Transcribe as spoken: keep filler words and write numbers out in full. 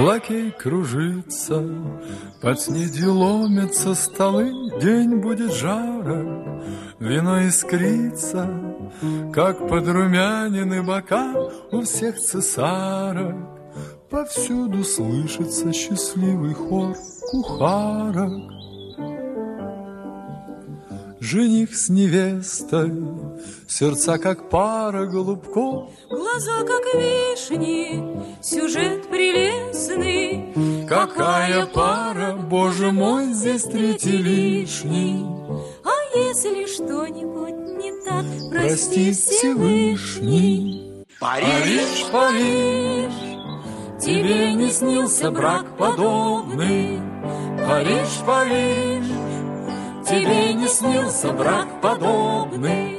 лакей кружится, под снедью ломятся столы, день будет жарок, вино искрится, как подрумянины бока у всех цесарок. Повсюду слышится счастливый хор кухарок. Жених с невестой, сердца как пара голубков, глаза как вишни, сюжет прелестный. Какая пара, боже мой, здесь третий лишний. А если что-нибудь не так, прости, Всевышний. Париж, Париж, тебе не снился брак подобный. Париж, Париж, тебе не снился брак подобный.